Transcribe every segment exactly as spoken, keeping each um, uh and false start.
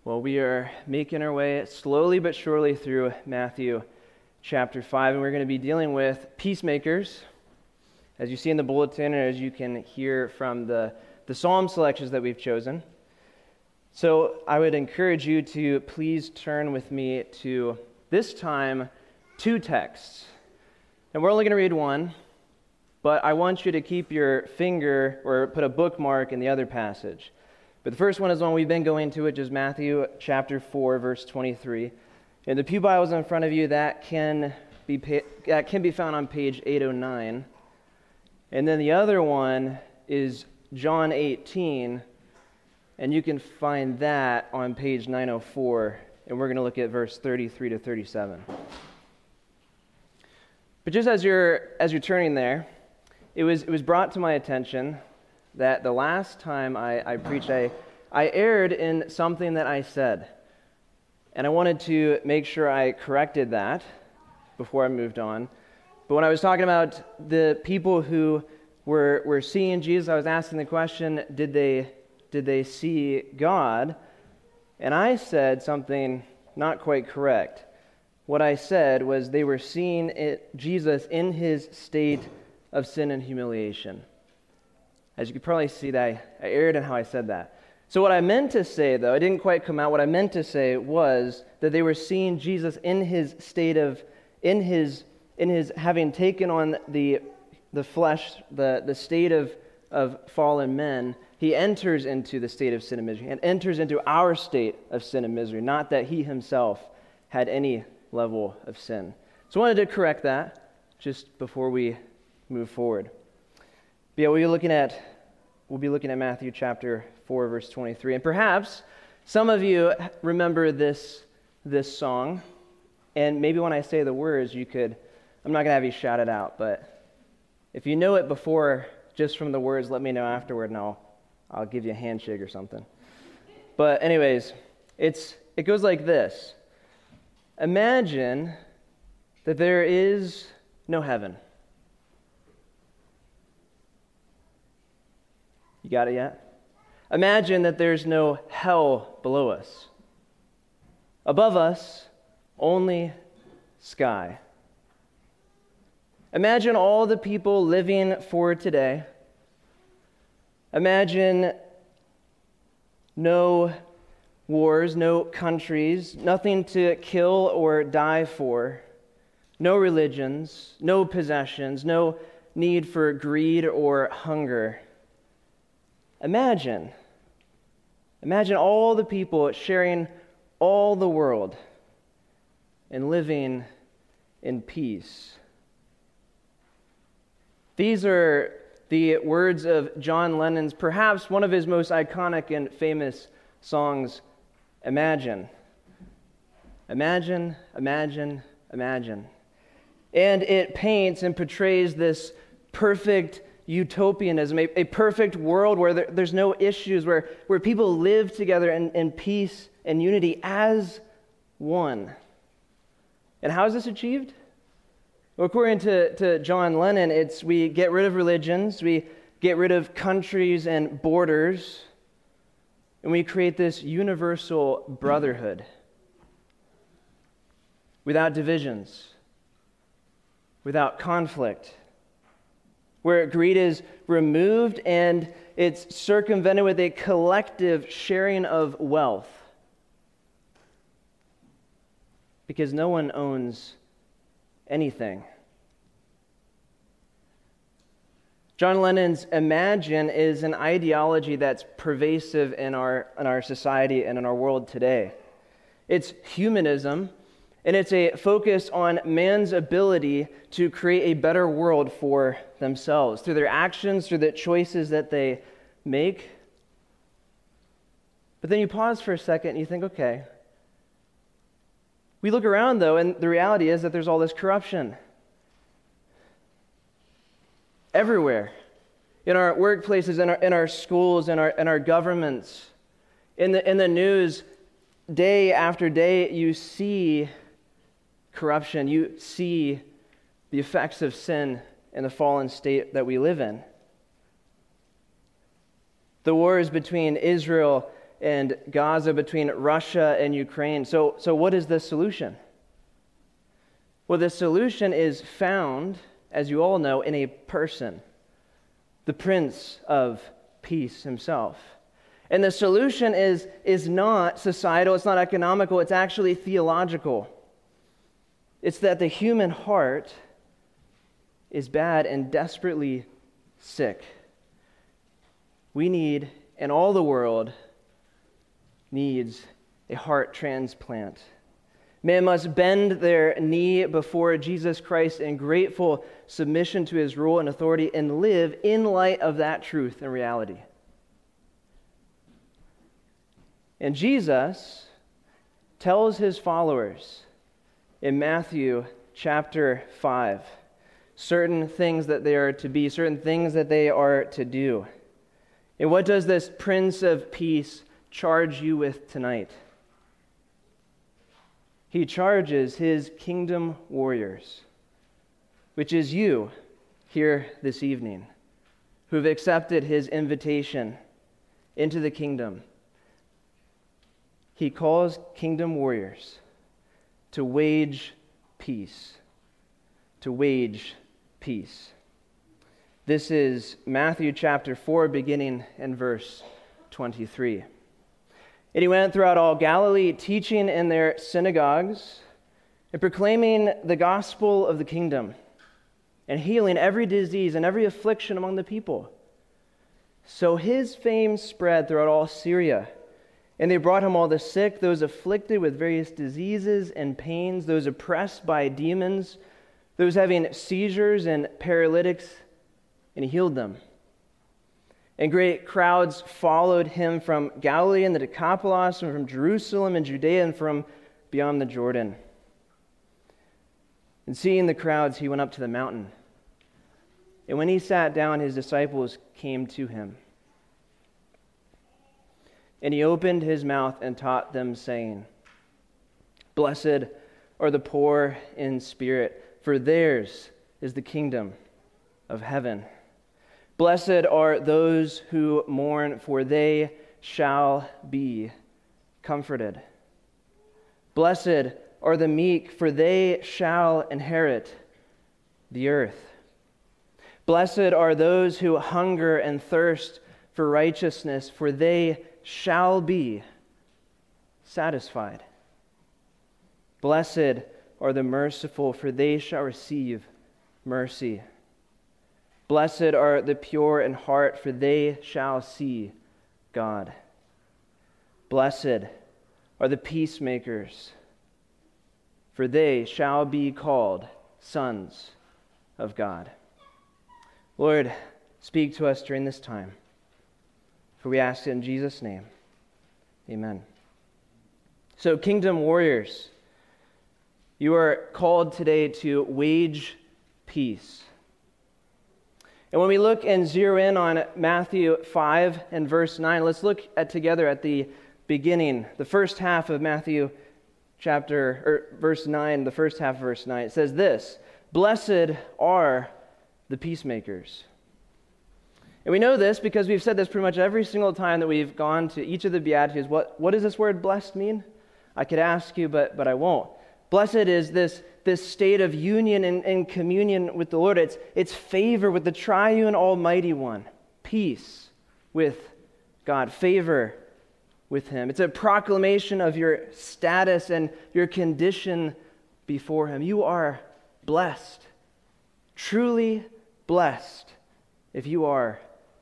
Well, we are making our way slowly but surely through Matthew chapter five, and we're going to be dealing with peacemakers. As you see in the bulletin, and as you can hear from the, the psalm selections that we've chosen. So I would encourage you to please turn with me to, this time, two texts. And we're only going to read one, but I want you to keep your finger or put a bookmark in the other passage. But the first one is one we've been going to, which is Matthew chapter four, verse twenty-three. And the pew Bibles in front of you, that can be that can be found on page eight oh nine. And then the other one is John eighteen, and you can find that on page nine oh four, and we're going to look at verse thirty-three to thirty-seven. But just as you're as you're turning there, it was it was brought to my attention that the last time I, I preached, I, I erred in something that I said. And I wanted to make sure I corrected that before I moved on. But when I was talking about the people who were, were seeing Jesus, I was asking the question, did they, did they see God? And I said something not quite correct. What I said was they were seeing it, Jesus in his state of sin and humiliation. As you can probably see, that I, I erred in how I said that. So what I meant to say, though, it didn't quite come out. What I meant to say was that they were seeing Jesus in his state of, in his, in his having taken on the, the flesh, the, the state of, of fallen men. He enters into the state of sin and misery, and enters into our state of sin and misery. Not that he himself had any level of sin. So I wanted to correct that just before we move forward. But yeah, we'll be looking at we'll be looking at Matthew chapter four, verse twenty-three, and perhaps some of you remember this this song, and maybe when I say the words, you could. I'm not gonna have you shout it out, but if you know it before, just from the words, let me know afterward, and I'll I'll give you a handshake or something. But anyways, it's it goes like this: imagine that there is no heaven. You got it yet? Imagine that there's no hell below us. Above us, only sky. Imagine all the people living for today. Imagine no wars, no countries, nothing to kill or die for, no religions, no possessions, no need for greed or hunger. Imagine, imagine all the people sharing all the world and living in peace. These are the words of John Lennon's, perhaps one of his most iconic and famous songs, Imagine. Imagine, imagine, imagine. And it paints and portrays this perfect utopianism, a, a perfect world where there, there's no issues, where, where people live together in, in peace and unity as one. And how is this achieved? Well, according to, to John Lennon, it's we get rid of religions, we get rid of countries and borders, and we create this universal brotherhood without divisions, without conflict, where greed is removed and it's circumvented with a collective sharing of wealth. Because no one owns anything. John Lennon's Imagine is an ideology that's pervasive in our, in our society and in our world today. It's humanism, and it's a focus on man's ability to create a better world for themselves through their actions, through the choices that they make. But then you pause for a second and you think, okay. We look around, though, and the reality is that there's all this corruption everywhere. In our workplaces, in our, in our schools, in our, in our governments. In the, in the news, day after day, you see corruption. You see the effects of sin in the fallen state that we live in. The wars between Israel and Gaza, between Russia and Ukraine. So, so what is the solution? Well, the solution is found, as you all know, in a person, the Prince of Peace himself. And the solution is, is not societal, it's not economical, it's actually theological. It's that the human heart is bad and desperately sick. We need, and all the world needs, a heart transplant. Man must bend their knee before Jesus Christ in grateful submission to his rule and authority and live in light of that truth and reality. And Jesus tells his followers in Matthew chapter five certain things that they are to be, certain things that they are to do. And what does this Prince of Peace charge you with tonight? He charges his kingdom warriors, which is you here this evening, who have accepted his invitation into the kingdom. He calls kingdom warriors to wage peace, to wage peace. This is Matthew chapter four, beginning in verse twenty-three. And he went throughout all Galilee, teaching in their synagogues and proclaiming the gospel of the kingdom and healing every disease and every affliction among the people. So his fame spread throughout all Syria. And they brought him all the sick, those afflicted with various diseases and pains, those oppressed by demons, those having seizures and paralytics, and he healed them. And great crowds followed him from Galilee and the Decapolis, and from Jerusalem and Judea, and from beyond the Jordan. And seeing the crowds, he went up to the mountain. And when he sat down, his disciples came to him. And he opened his mouth and taught them, saying, Blessed are the poor in spirit, for theirs is the kingdom of heaven. Blessed are those who mourn, for they shall be comforted. Blessed are the meek, for they shall inherit the earth. Blessed are those who hunger and thirst for righteousness, for they shall be satisfied. Blessed are the merciful, for they shall receive mercy. Blessed are the pure in heart, for they shall see God. Blessed are the peacemakers, for they shall be called sons of God. Lord, speak to us during this time. For we ask it in Jesus' name. Amen. So, kingdom warriors, you are called today to wage peace. And when we look and zero in on Matthew five and verse nine, let's look at together at the beginning, the first half of Matthew chapter, or verse nine, the first half of verse nine. It says this, Blessed are the peacemakers. And we know this because we've said this pretty much every single time that we've gone to each of the Beatitudes. What, what does this word blessed mean? I could ask you, but, but I won't. Blessed is this, this state of union and, and communion with the Lord. It's, it's favor with the triune almighty one. Peace with God. Favor with him. It's a proclamation of your status and your condition before him. You are blessed. Truly blessed if you are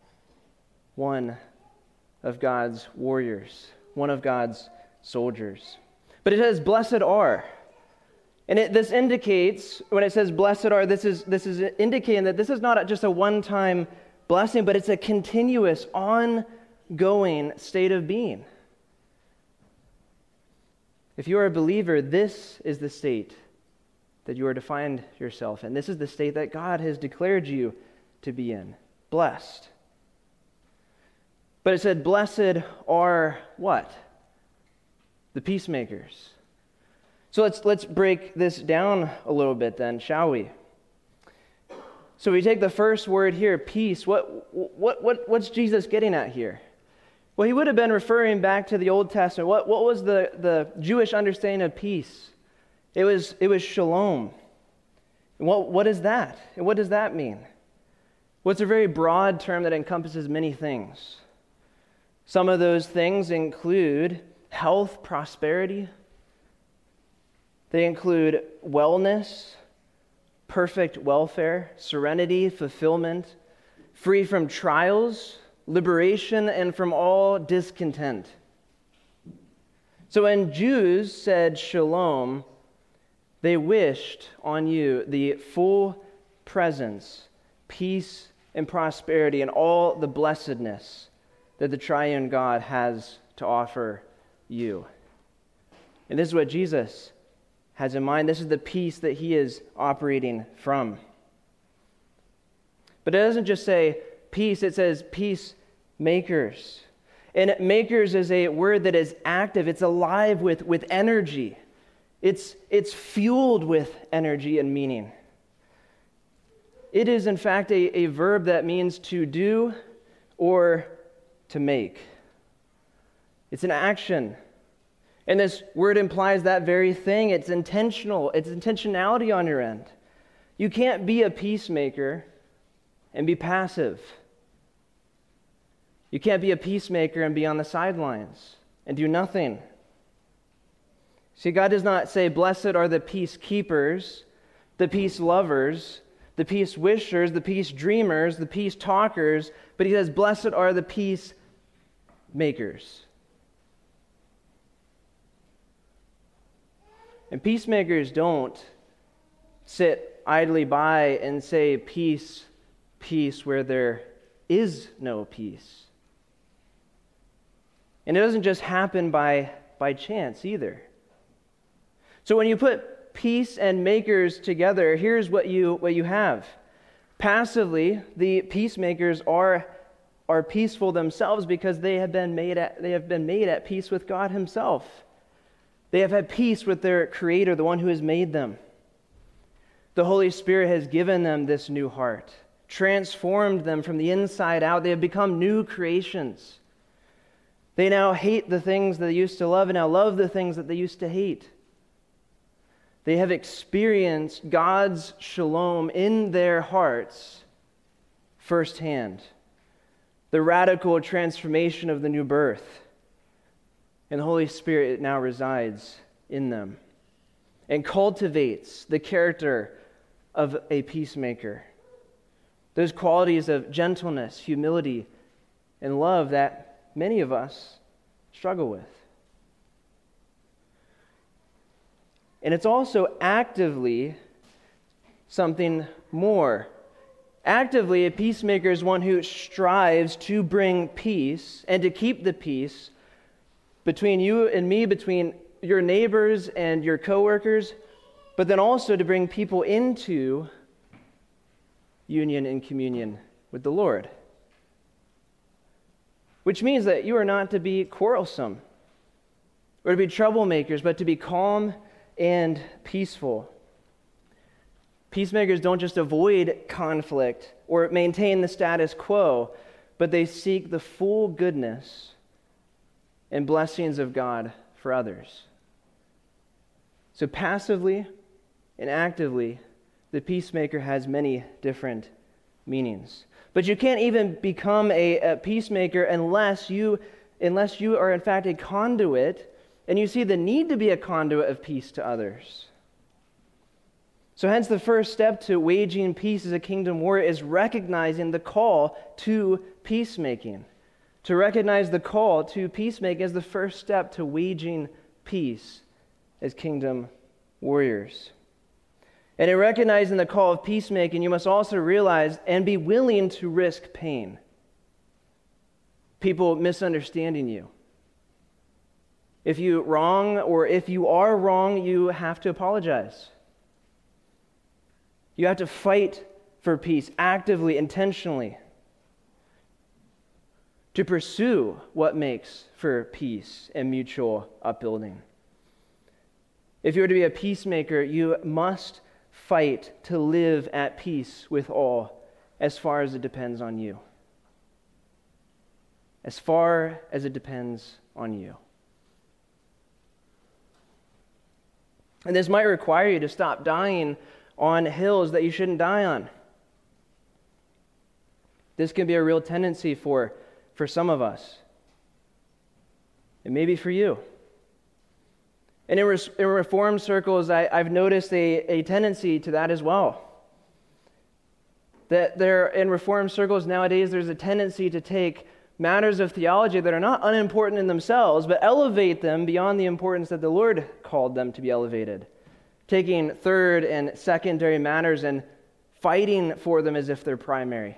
one of God's warriors, one of God's soldiers. But it says, blessed are. And it, this indicates, when it says blessed are, this is, this is indicating that this is not just a one-time blessing, but it's a continuous, ongoing state of being. If you are a believer, this is the state that you are to find yourself in. This is the state that God has declared you to be in. Blessed. But it said, blessed are what? The peacemakers. So let's let's break this down a little bit then, shall we? So we take the first word here, peace. What what what what's Jesus getting at here? Well, he would have been referring back to the Old Testament. What, what was the, the Jewish understanding of peace? It was, it was shalom. And what, what is that? And what does that mean? Well, it's a very broad term that encompasses many things. Some of those things include health, prosperity. They include wellness, perfect welfare, serenity, fulfillment, free from trials, liberation, and from all discontent. So when Jews said shalom, they wished on you the full presence, peace, and prosperity, and all the blessedness that the triune God has to offer you. And this is what Jesus has in mind. This is the peace that he is operating from. But it doesn't just say peace, it says peacemakers. And makers is a word that is active. It's alive with, with energy. It's, it's fueled with energy and meaning. It is, in fact, a, a verb that means to do or to make. It's an action. And this word implies that very thing. It's intentional. It's intentionality on your end. You can't be a peacemaker and be passive. You can't be a peacemaker and be on the sidelines and do nothing. See, God does not say, blessed are the peacekeepers, the peace lovers, the peace wishers, the peace dreamers, the peace talkers, but he says, blessed are the peace makers. And peacemakers don't sit idly by and say peace, peace, where there is no peace. And it doesn't just happen by, by chance either. So when you put peace and makers together, here's what you what you have. Passively, the peacemakers are are peaceful themselves because they have been made at they have been made at peace with God himself. They have had peace with their Creator, the one who has made them. The Holy Spirit has given them this new heart, transformed them from the inside out. They have become new creations. They now hate the things that they used to love and now love the things that they used to hate. They have experienced God's shalom in their hearts firsthand. The radical transformation of the new birth. And the Holy Spirit now resides in them and cultivates the character of a peacemaker. Those qualities of gentleness, humility, and love that many of us struggle with. And it's also actively something more. Actively, a peacemaker is one who strives to bring peace and to keep the peace between you and me, between your neighbors and your coworkers, but then also to bring people into union and communion with the Lord. Which means that you are not to be quarrelsome or to be troublemakers, but to be calm and peaceful. Peacemakers don't just avoid conflict or maintain the status quo, but they seek the full goodness and blessings of God for others. So passively and actively, the peacemaker has many different meanings. But you can't even become a, a peacemaker unless you, unless you are in fact a conduit and you see the need to be a conduit of peace to others. So hence the first step to waging peace as a kingdom warrior is recognizing the call to peacemaking. To recognize the call to peacemaking is the first step to waging peace as kingdom warriors. And in recognizing the call of peacemaking, you must also realize and be willing to risk pain. People misunderstanding you. If you wrong or if you are wrong, you have to apologize. You have to fight for peace actively, intentionally, to pursue what makes for peace and mutual upbuilding. If you are to be a peacemaker, you must fight to live at peace with all as far as it depends on you. as far as it depends on you. And this might require you to stop dying on hills that you shouldn't die on. This can be a real tendency for, for some of us. And maybe for you. And in, res, in Reformed circles, I, I've noticed a, a tendency to that as well. That there, in Reformed circles nowadays, there's a tendency to take matters of theology that are not unimportant in themselves, but elevate them beyond the importance that the Lord called them to be elevated. Taking third and secondary matters and fighting for them as if they're primary.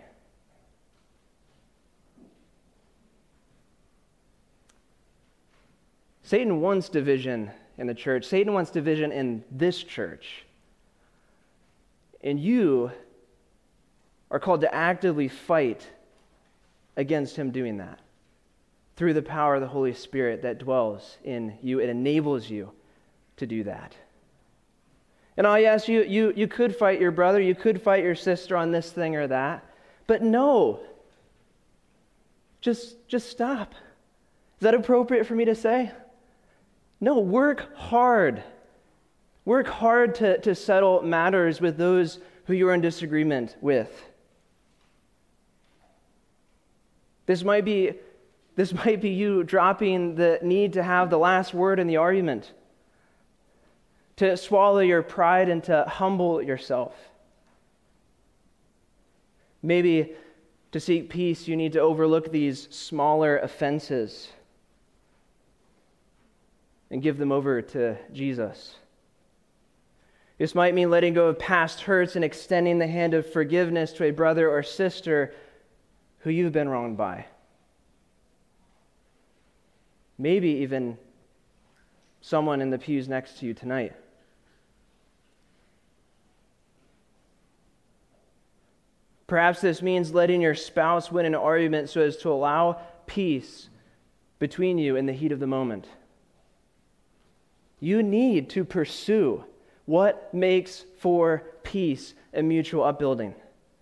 Satan wants division in the church. Satan wants division in this church. And you are called to actively fight against him doing that through the power of the Holy Spirit that dwells in you. It enables you to do that. And oh yes, you, you, you could fight your brother, you could fight your sister on this thing or that, but no. Just, just stop. Is that appropriate for me to say? No, work hard. Work hard to, to settle matters with those who you are in disagreement with. This might be, this might be you dropping the need to have the last word in the argument, to swallow your pride and to humble yourself. Maybe to seek peace, you need to overlook these smaller offenses and give them over to Jesus. This might mean letting go of past hurts and extending the hand of forgiveness to a brother or sister who you've been wronged by. Maybe even someone in the pews next to you tonight. Perhaps this means letting your spouse win an argument so as to allow peace between you in the heat of the moment. You need to pursue what makes for peace and mutual upbuilding.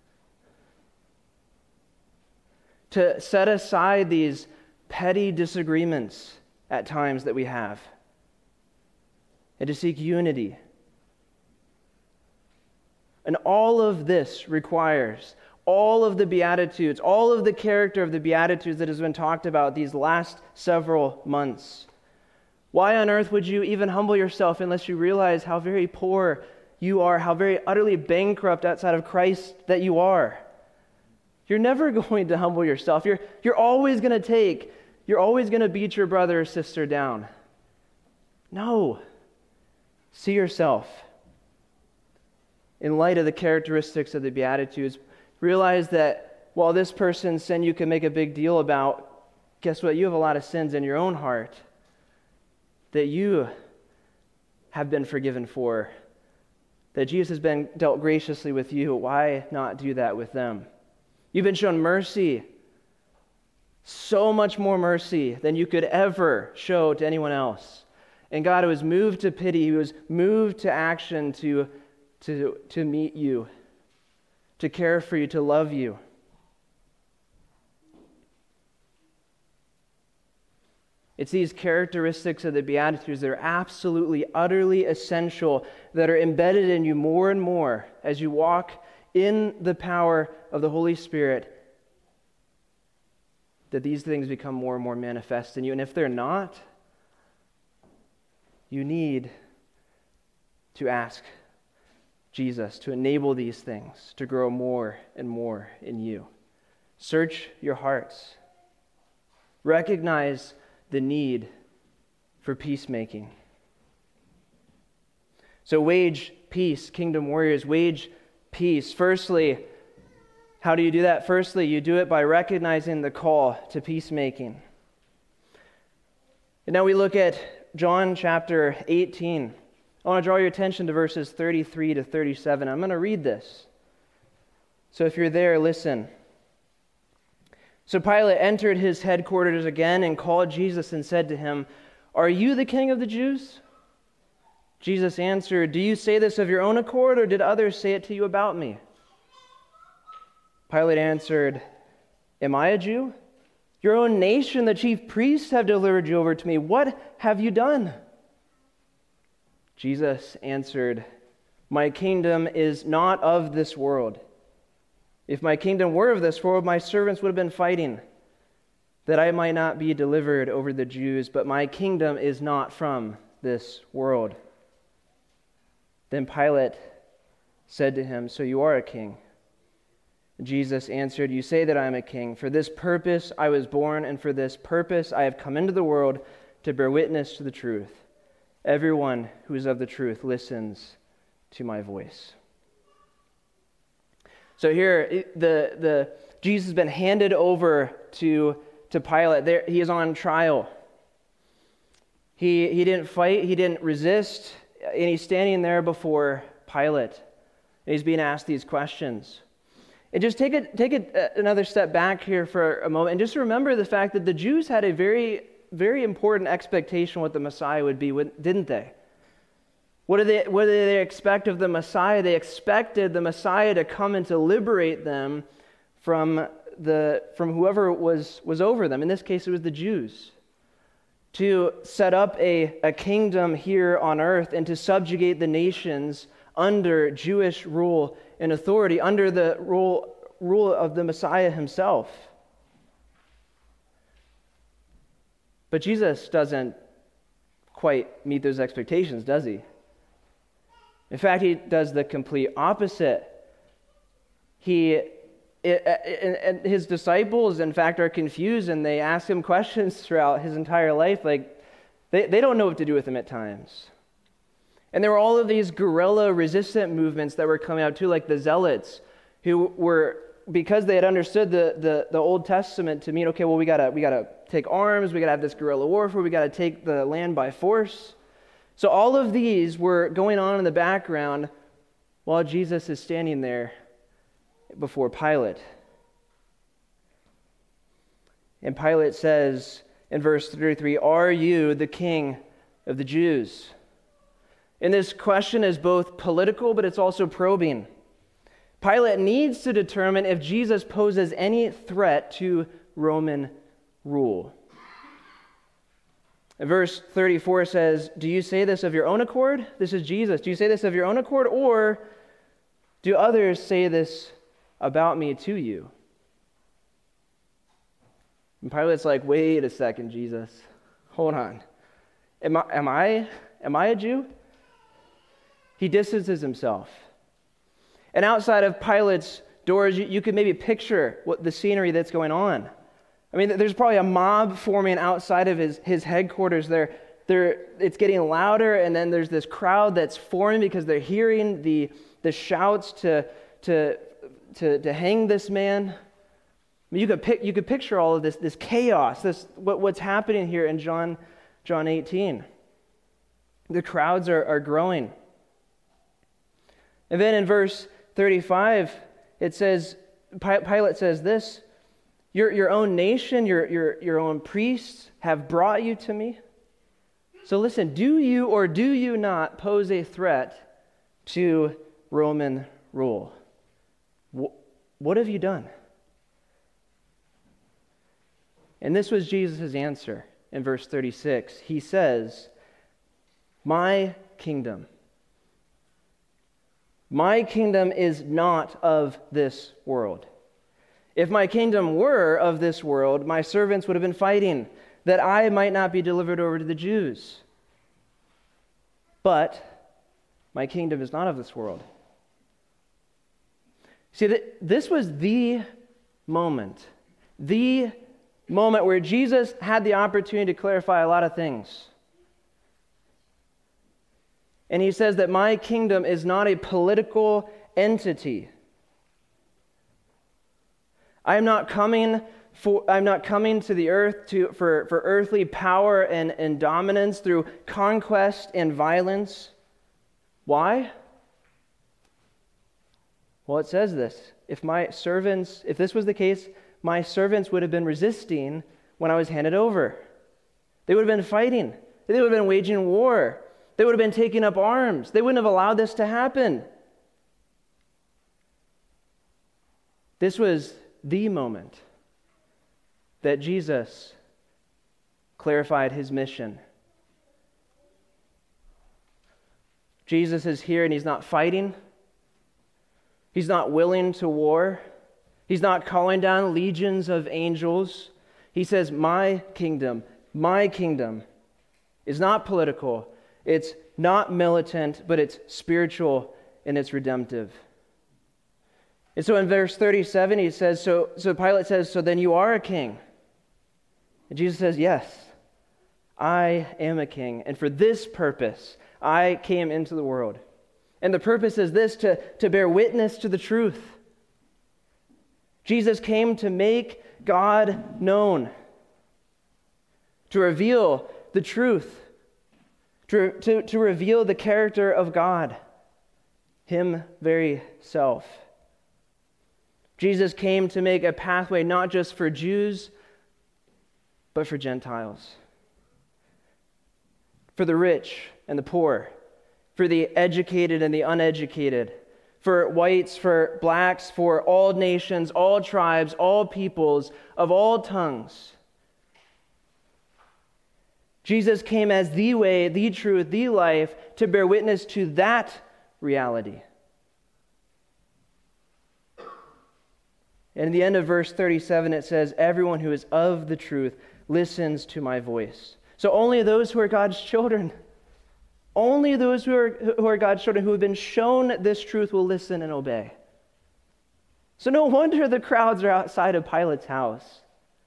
To set aside these petty disagreements at times that we have, and to seek unity. And all of this requires all of the Beatitudes, all of the character of the Beatitudes that has been talked about these last several months. Why on earth would you even humble yourself unless you realize how very poor you are, how very utterly bankrupt outside of Christ that you are? You're never going to humble yourself. You're, you're always going to take, you're always going to beat your brother or sister down. No. See yourself in light of the characteristics of the Beatitudes. Realize that while this person's sin you can make a big deal about, guess what? You have a lot of sins in your own heart that you have been forgiven for, that Jesus has been dealt graciously with you. Why not do that with them? You've been shown mercy, so much more mercy than you could ever show to anyone else. And God was moved to pity. He was moved to action to, to, to meet you, to care for you, to love you. It's these characteristics of the Beatitudes that are absolutely, utterly essential, that are embedded in you more and more as you walk in the power of the Holy Spirit, that these things become more and more manifest in you. And if they're not, you need to ask Jesus to enable these things to grow more and more in you. Search your hearts. Recognize the need for peacemaking. So wage peace, kingdom warriors, wage peace. Firstly, how do you do that? Firstly, you do it by recognizing the call to peacemaking. And now we look at John chapter eighteen. I want to draw your attention to verses thirty-three to thirty-seven. I'm going to read this. So if you're there, listen. So Pilate entered his headquarters again and called Jesus and said to him, "Are you the king of the Jews?" Jesus answered, "Do you say this of your own accord, or did others say it to you about me?" Pilate answered, "Am I a Jew? Your own nation, the chief priests, have delivered you over to me. What have you done?" Jesus answered, "My kingdom is not of this world. If my kingdom were of this world, my servants would have been fighting, that I might not be delivered over to the Jews, but my kingdom is not from this world." Then Pilate said to him, "So you are a king?" Jesus answered, "You say that I am a king. For this purpose I was born, and for this purpose I have come into the world, to bear witness to the truth. Everyone who is of the truth listens to my voice." So here, the, the Jesus has been handed over to, to Pilate. There, he is on trial. He, he didn't fight, he didn't resist, and he's standing there before Pilate. And he's being asked these questions. And just take, a, take a, another step back here for a moment, and just remember the fact that the Jews had a very, very important expectation what the Messiah would be, didn't they? What did they, what did they expect of the Messiah? They expected the Messiah to come and to liberate them from the from whoever was, was over them. In this case, it was the Jews. To set up a, a kingdom here on earth and to subjugate the nations under Jewish rule and authority, under the rule, rule of the Messiah himself. But Jesus doesn't quite meet those expectations, does he? In fact, he does the complete opposite. He, and his disciples, in fact, are confused, and they ask him questions throughout his entire life. Like, they, they don't know what to do with him at times. And there were all of these guerrilla resistant movements that were coming out too, like the Zealots, who were, because they had understood the, the, the Old Testament to mean, okay, well, we gotta we gotta take arms, we gotta have this guerrilla warfare, we gotta take the land by force. So all of these were going on in the background while Jesus is standing there before Pilate. And Pilate says in verse thirty-three, "Are you the king of the Jews?" And this question is both political, but it's also probing. Pilate needs to determine if Jesus poses any threat to Roman rule. And verse thirty-four says, "Do you say this of your own accord?" This is Jesus. "Do you say this of your own accord, or do others say this about me to you?" And Pilate's like, "Wait a second, Jesus. Hold on. Am I, am I, am I a Jew?" He distances himself. And outside of Pilate's doors, you, you could maybe picture what the scenery that's going on. I mean, there's probably a mob forming outside of his, his headquarters there. They're, it's getting louder, and then there's this crowd that's forming because they're hearing the, the shouts to, to, to, to hang this man. I mean, you could pic, you could picture all of this, this chaos, this what, what's happening here in John, John eighteen. The crowds are, are growing. And then in verse thirty-five, it says, Pilate says this, Your, your own nation, your, your, your own priests have brought you to me. So listen, do you or do you not pose a threat to Roman rule? What have you done? And this was Jesus' answer in verse thirty-six. He says, "My kingdom, my kingdom is not of this world. If my kingdom were of this world, my servants would have been fighting, that I might not be delivered over to the Jews. But my kingdom is not of this world." See, this was the moment, the moment where Jesus had the opportunity to clarify a lot of things. And he says that my kingdom is not a political entity. I am not coming for I'm not coming to the earth to for, for earthly power and, and dominance through conquest and violence. Why? Well, it says this. If my servants, if this was the case, my servants would have been resisting when I was handed over. They would have been fighting. They would have been waging war. They would have been taking up arms. They wouldn't have allowed this to happen. This was the moment. that Jesus clarified his mission. Jesus is here and he's not fighting. He's not willing to war. He's not calling down legions of angels. He says, my kingdom, my kingdom is not political. It's not militant, but it's spiritual and it's redemptive. And so in verse thirty-seven, he says, so, so Pilate says, so then you are a king. And Jesus says, yes, I am a king. And for this purpose, I came into the world. And the purpose is this, to, to bear witness to the truth. Jesus came to make God known, to reveal the truth, to, to, to reveal the character of God, Him very self. Jesus came to make a pathway not just for Jews, but for Gentiles, for the rich and the poor, for the educated and the uneducated, for whites, for blacks, for all nations, all tribes, all peoples, of all tongues. Jesus came as the way, the truth, the life to bear witness to that reality. And in the end of verse thirty-seven, it says, everyone who is of the truth listens to my voice. So only those who are God's children, only those who are, who are God's children who have been shown this truth will listen and obey. So no wonder the crowds are outside of Pilate's house.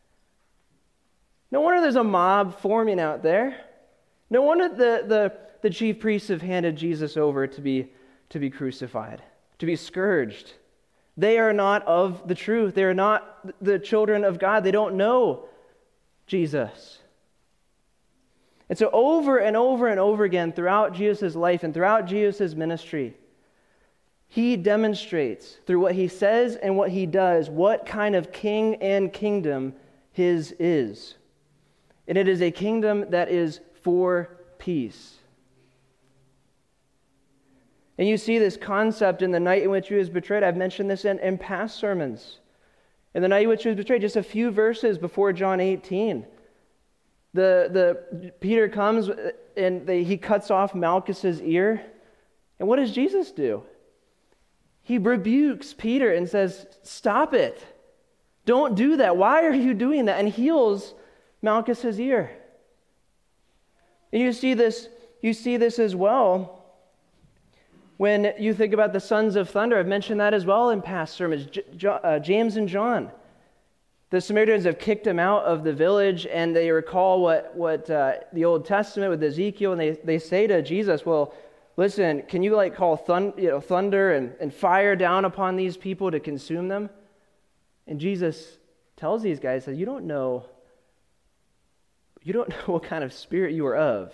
No wonder there's a mob forming out there. No wonder the, the, the chief priests have handed Jesus over to be, to be crucified, to be scourged. They are not of the truth. They are not the children of God. They don't know Jesus. And so over and over and over again throughout Jesus' life and throughout Jesus' ministry, he demonstrates through what he says and what he does what kind of king and kingdom his is. And it is a kingdom that is for peace. And you see this concept in the night in which he was betrayed. I've mentioned this in, in past sermons. In the night in which he was betrayed, just a few verses before John eighteen, the, the Peter comes and they, he cuts off Malchus's ear. And what does Jesus do? He rebukes Peter and says, stop it. Don't do that. Why are you doing that? And heals Malchus's ear. And you see this, you see this as well when you think about the sons of thunder. I've mentioned that as well in past sermons. J- J- uh, James and John. The Samaritans have kicked him out of the village, and they recall what, what uh, the Old Testament with Ezekiel, and they, they say to Jesus, well, listen, can you like call thun- you know, thunder and, and fire down upon these people to consume them? And Jesus tells these guys that you don't know, you don't know what kind of spirit you are of.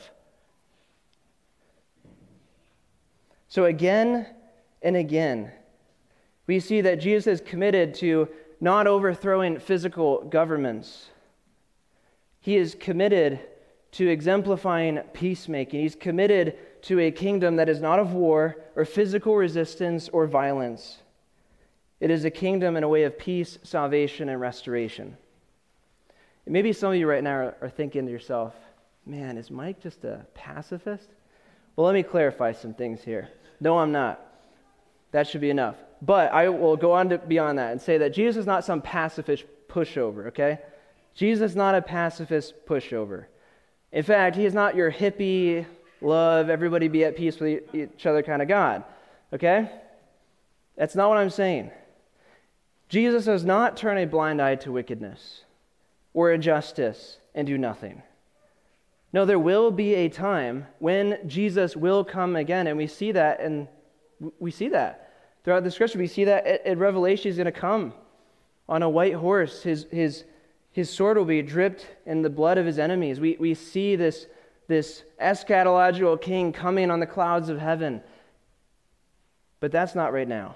So again and again, we see that Jesus is committed to not overthrowing physical governments. He is committed to exemplifying peacemaking. He's committed to a kingdom that is not of war or physical resistance or violence. It is a kingdom in a way of peace, salvation, and restoration. And maybe some of you right now are, are thinking to yourself, man, is Mike just a pacifist? Well, let me clarify some things here. No, I'm not. That should be enough. But I will go on to beyond that and say that Jesus is not some pacifist pushover, okay? Jesus is not a pacifist pushover. In fact, he is not your hippie, love, everybody be at peace with each other kind of God, okay? That's not what I'm saying. Jesus does not turn a blind eye to wickedness or injustice and do nothing. No, there will be a time when Jesus will come again, and we see that, and we see that. Throughout the scripture, we see that at, at Revelation, he's going to come on a white horse. His his his sword will be dripped in the blood of his enemies. We we see this, this eschatological king coming on the clouds of heaven. But that's not right now.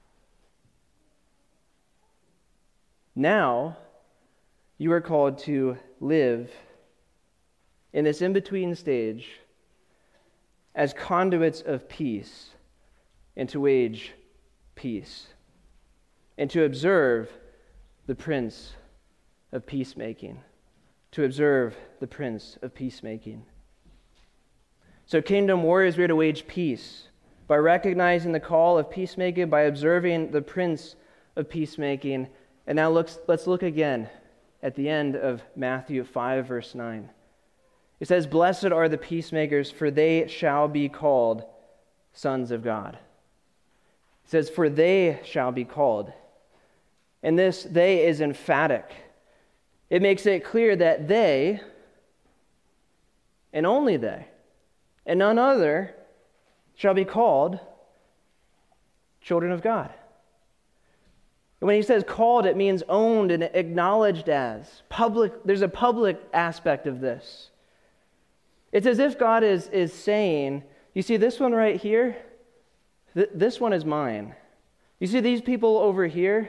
Now, you are called to live in this in-between stage as conduits of peace and to wage peace, and to observe the Prince of peacemaking, to observe the Prince of Peacemaking. So kingdom warriors, we are to wage peace by recognizing the call of peacemaking, by observing the Prince of Peacemaking. And now let's, let's look again at the end of Matthew five, verse nine. It says, "Blessed are the peacemakers, for they shall be called sons of God." It says, "For they shall be called." And this "they" is emphatic. It makes it clear that they, and only they, and none other, shall be called children of God. And when he says called, it means owned and acknowledged as. Public, there's a public aspect of this. It's as if God is, is saying, you see this one right here? Th- this one is mine. You see these people over here?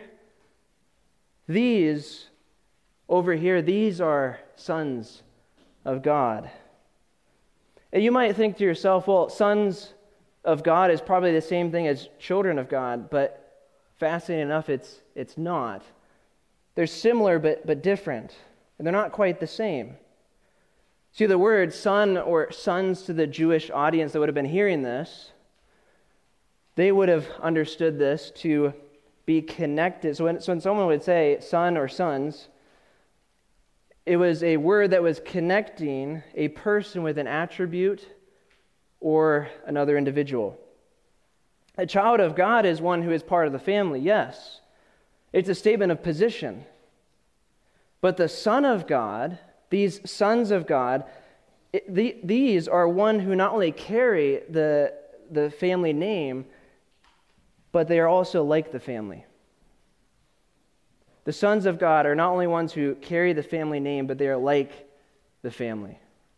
These over here, these are sons of God. And you might think to yourself, well, sons of God is probably the same thing as children of God, but fascinating enough, it's it's not. They're similar but but different, and they're not quite the same. See, the word son or sons to the Jewish audience that would have been hearing this, they would have understood this to be connected. So when, so when someone would say son or sons, it was a word that was connecting a person with an attribute or another individual. A child of God is one who is part of the family, yes. It's a statement of position. But the Son of God, these sons of God, it, the, these are one who not only carry the, the family name, but they are also like the family. The sons of God are not only ones who carry the family name, but they are like the family.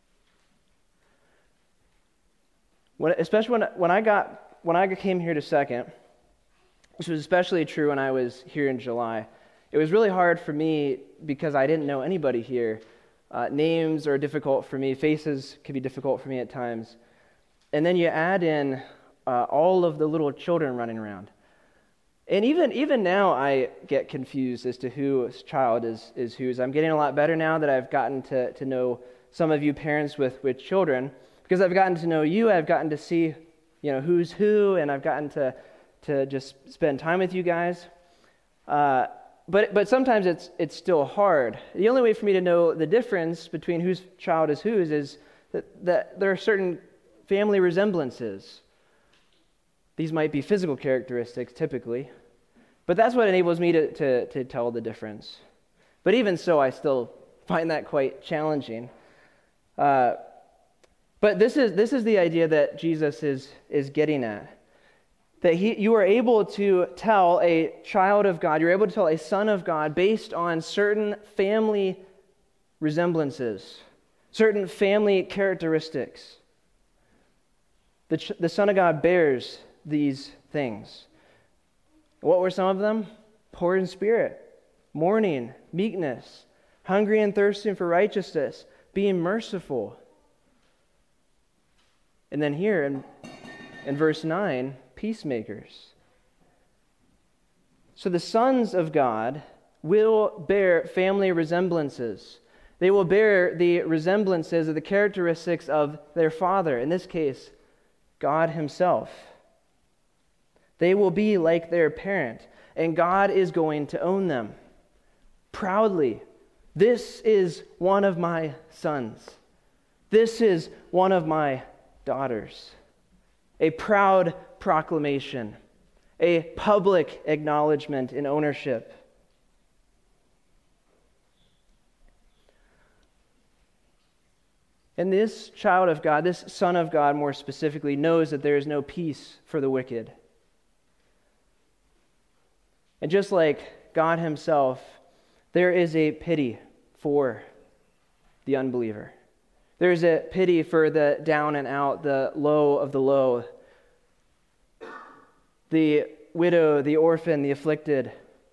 When, especially when, when I got when I came here to Second, which was especially true when I was here in July, it was really hard for me because I didn't know anybody here. Uh, names are difficult for me. Faces can be difficult for me at times. And then you add in uh, all of the little children running around. And even even now I get confused as to whose child is, is whose. I'm getting a lot better now that I've gotten to, to know some of you parents with, with children. Because I've gotten to know you, I've gotten to see, you know, who's who, and I've gotten to, to just spend time with you guys. Uh, but but sometimes it's it's still hard. The only way for me to know the difference between whose child is whose is that, that there are certain family resemblances. These might be physical characteristics, typically. But that's what enables me to, to, to tell the difference. But even so, I still find that quite challenging. Uh, but this is this is the idea that Jesus is, is getting at. That he, you are able to tell a child of God, you're able to tell a son of God based on certain family resemblances, certain family characteristics. The, ch- the Son of God bears these things. What were some of them? Poor in spirit, mourning, meekness, hungry and thirsting for righteousness, being merciful. And then here in, in verse nine, peacemakers. So the sons of God will bear family resemblances. They will bear the resemblances of the characteristics of their father, in this case, God himself. They will be like their parent, and God is going to own them proudly. This is one of my sons. This is one of my daughters. A proud proclamation, a public acknowledgement in ownership. And this child of God, this son of God more specifically, knows that there is no peace for the wicked. And just like God himself, there is a pity for the unbeliever. There is a pity for the down and out, the low of the low, the widow, the orphan, the afflicted,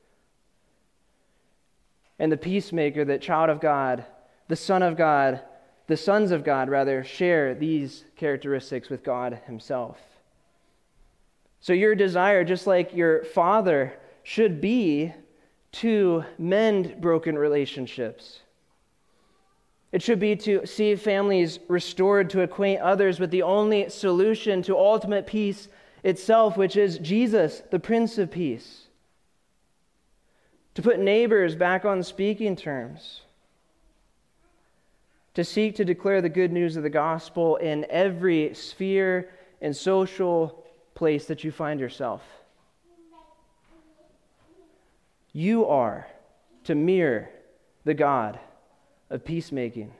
and the peacemaker, the child of God, the son of God, the sons of God, rather, share these characteristics with God himself. So your desire, just like your father, should be to mend broken relationships. It should be to see families restored, to acquaint others with the only solution to ultimate peace itself, which is Jesus, the Prince of Peace. To put neighbors back on speaking terms. To seek to declare the good news of the gospel in every sphere and social place that you find yourself. You are to mirror the God of peacemaking.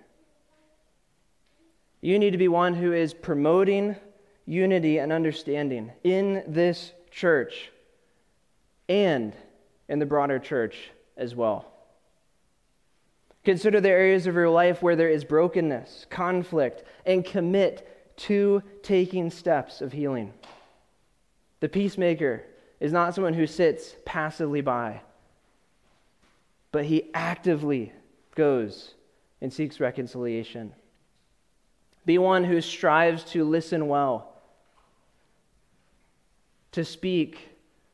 You need to be one who is promoting unity and understanding in this church and in the broader church as well. Consider the areas of your life where there is brokenness, conflict, and commit to taking steps of healing. The peacemaker is not someone who sits passively by, but he actively goes and seeks reconciliation. Be one who strives to listen well, to speak,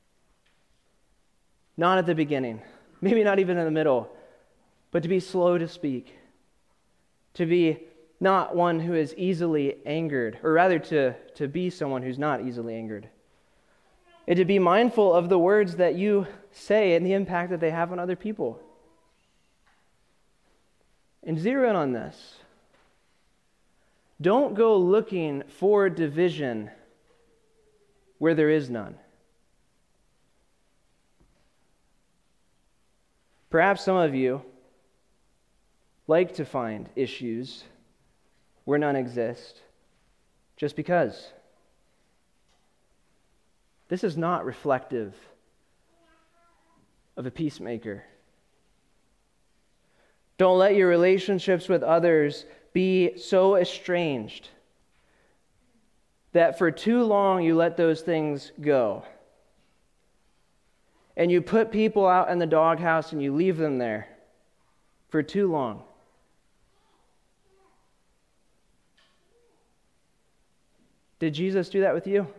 not at the beginning, maybe not even in the middle, but to be slow to speak, to be not one who is easily angered, or rather to, to be someone who's not easily angered, and to be mindful of the words that you say and the impact that they have on other people. And zero in on this. Don't go looking for division where there is none. Perhaps some of you like to find issues where none exist just because. This is not reflective of a peacemaker. Don't let your relationships with others be so estranged that for too long you let those things go. And you put people out in the doghouse and you leave them there for too long. Did Jesus do that with you?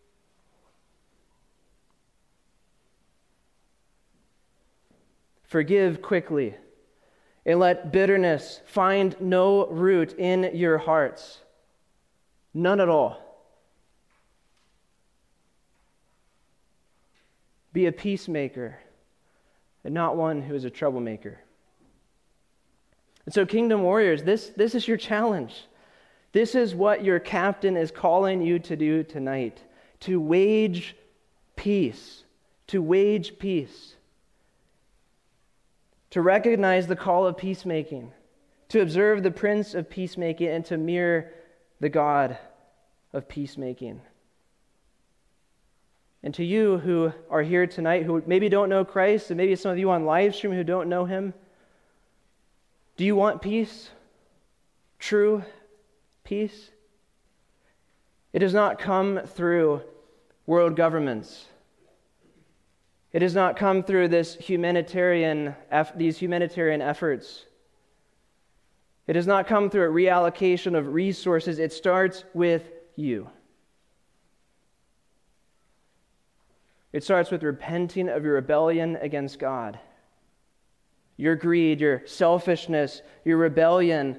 Forgive quickly, and let bitterness find no root in your hearts. None at all. Be a peacemaker, and not one who is a troublemaker. And so, Kingdom Warriors, this, this is your challenge. This is what your captain is calling you to do tonight. To wage peace. To wage peace. To recognize the call of peacemaking. To observe the Prince of Peacemaking, and to mirror the God of peacemaking. And to you who are here tonight, who maybe don't know Christ, and maybe some of you on live stream who don't know Him, do you want peace? True peace? It does not come through world governments. It does not come through this humanitarian, these humanitarian efforts. It does not come through a reallocation of resources. It starts with you. It starts with repenting of your rebellion against God. Your greed, your selfishness, your rebellion,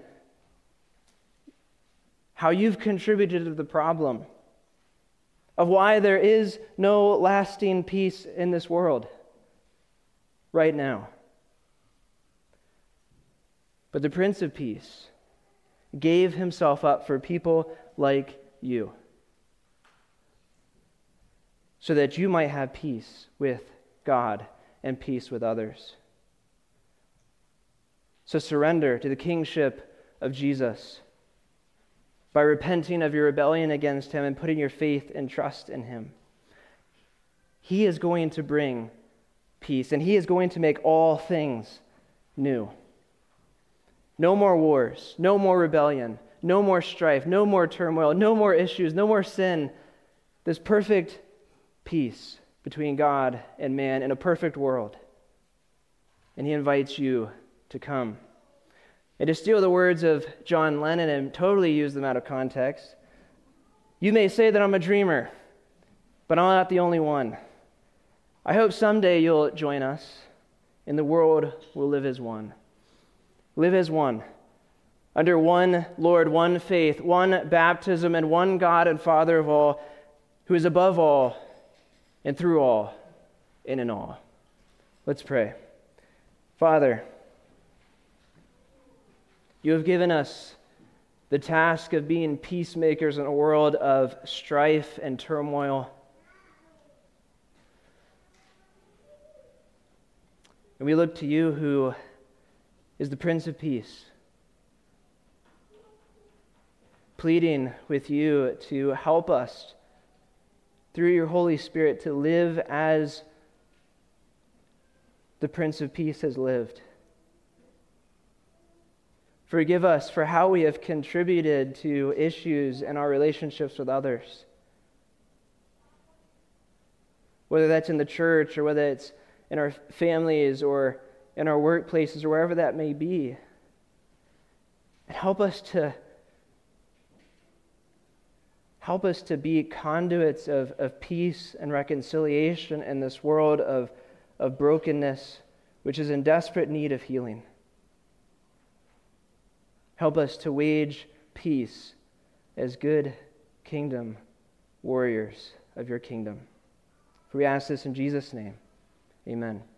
how you've contributed to the problem of why there is no lasting peace in this world right now. But the Prince of Peace gave Himself up for people like you, so that you might have peace with God and peace with others. So surrender to the kingship of Jesus by repenting of your rebellion against Him and putting your faith and trust in Him. He is going to bring peace, and He is going to make all things new. No more wars, no more rebellion, no more strife, no more turmoil, no more issues, no more sin. This perfect peace between God and man in a perfect world. And He invites you to come. And to steal the words of John Lennon and totally use them out of context, you may say that I'm a dreamer, but I'm not the only one. I hope someday you'll join us in the world will live as one. Live as one, under one Lord, one faith, one baptism, and one God and Father of all, who is above all and through all and in all. Let's pray. Father, you have given us the task of being peacemakers in a world of strife and turmoil. And we look to you, who is the Prince of Peace, pleading with you to help us through your Holy Spirit to live as the Prince of Peace has lived. Forgive us for how we have contributed to issues in our relationships with others. Whether that's in the church, or whether it's in our families, or in our workplaces, or wherever that may be. And help us to help us to be conduits of, of peace and reconciliation in this world of, of brokenness, which is in desperate need of healing. Help us to wage peace as good kingdom warriors of your kingdom. For we ask this in Jesus' name. Amen.